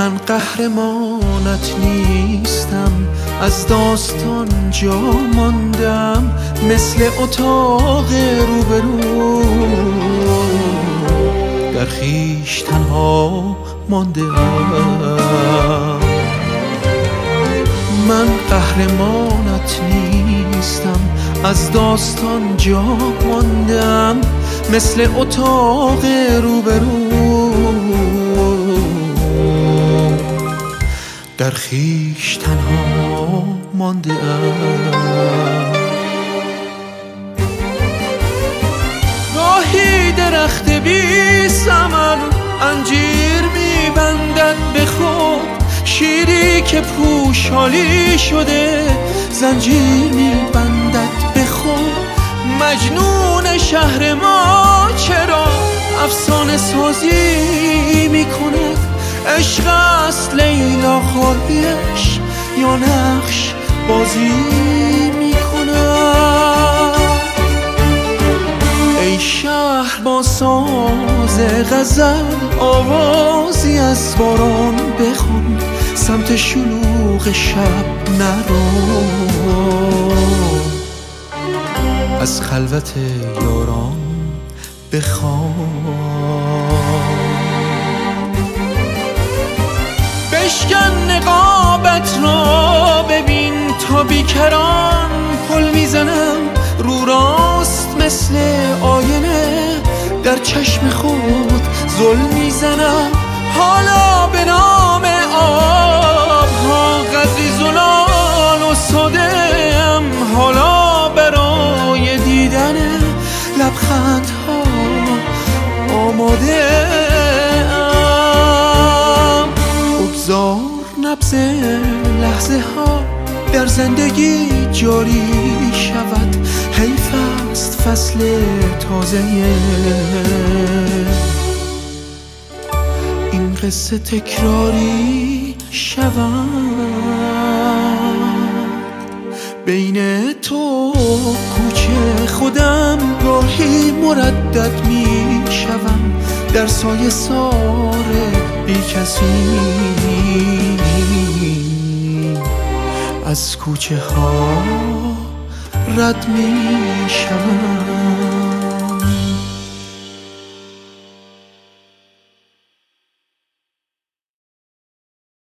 من قهرمانت نیستم، از داستان جا ماندم، مثل اتاق روبرو در خویش تنها مانده ام. من قهرمانت نیستم، از داستان جا ماندم، مثل اتاق روبرو در خویش تنها مانده ام. گاهی درخت بی ثمر انجیر میبندد به خود، شیری که پوشالی شده زنجیر میبندد به خود. مجنون شهر ما چرا افسانه سازی میکند؟ عشق است لیلا خواهیش یا نقش بازی میکند؟ ای شهر با ساز غزل آوازی از باران بخوان، سمت شلوغ شب نرو، از خلوت یاران بخوان. بشکن نقابت را ببین تا بیکران پل میزنم، رو راست مثل آینه در چشم خود ظلم میزنم. حالا به نام آبها قدری زلال و ساده‌ام، حالا برای دیدن لبخندها آماده ام. بگذار نبض لحظه ها در زندگی جاری شود، حیف است فصل تازه این قصه تکراری شود. بین تو کوچه خودم گاهی مردد می شوم، در سایه سار بی کسی از کوچه ها رد می شوم.